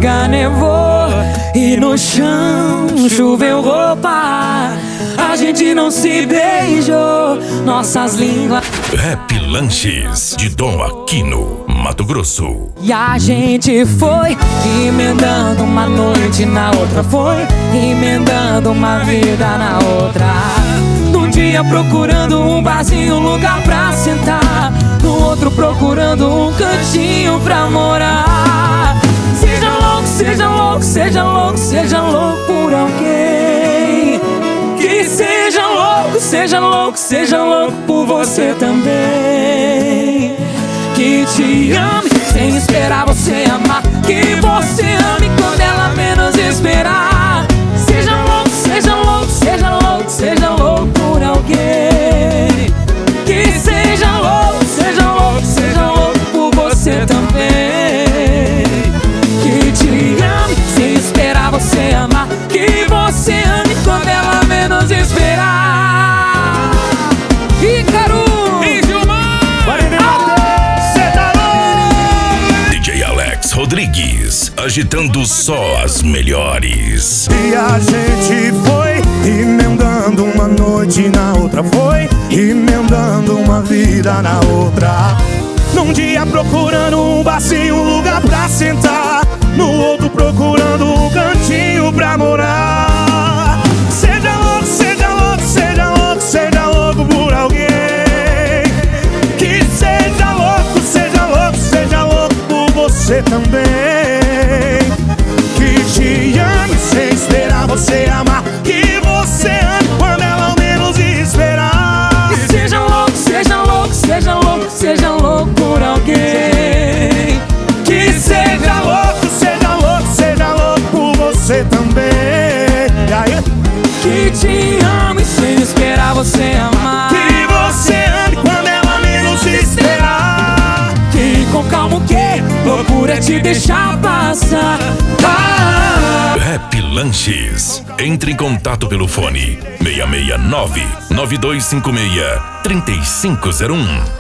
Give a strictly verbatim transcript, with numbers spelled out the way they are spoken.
chega nevou e no chão choveu roupa. A gente não se beijou, nossas línguas. Rap Lanches de Dom Aquino, Mato Grosso. E a gente foi emendando uma noite na outra, foi emendando uma vida na outra. Num dia procurando um barzinho, um lugar pra sentar, no outro procurando um cantinho pra morar. Seja louco, seja louco, seja louco, seja louco por alguém. Que seja louco, seja louco, seja louco por você também. Que te ame sem esperar você amar, que você ame quando ela menos esperar. Seja louco, seja louco, seja louco, seja louco por alguém. Que seja louco, seja louco, seja louco por você também. Que te ame sem esperar você amar, que você ame quando ela menos esperar. Ícaro! D J Alex Rodrigues, agitando só as melhores. E a gente foi emendando uma noite na outra, foi emendando uma vida na outra. Num dia procurando um barzinho, um lugar pra sentar, no outro procurando um cantinho pra morar. Seja louco, seja louco, seja louco, seja louco por alguém. Que seja louco, seja louco, seja louco por você também. Que te ame sem esperar você amar, que você ame quando ela menos esperar. Que seja louco, seja louco, seja louco, seja louco por alguém. Que seja louco, seja louco, seja louco por você também. E aí? Que te ame sem esperar você amar, Que você ame quando ela menos esperar. que com calma o que loucura te deixar passar. Ah, Rap Lanches. Entre em contato pelo fone seis seis nove, nove dois cinco seis, três cinco zero um.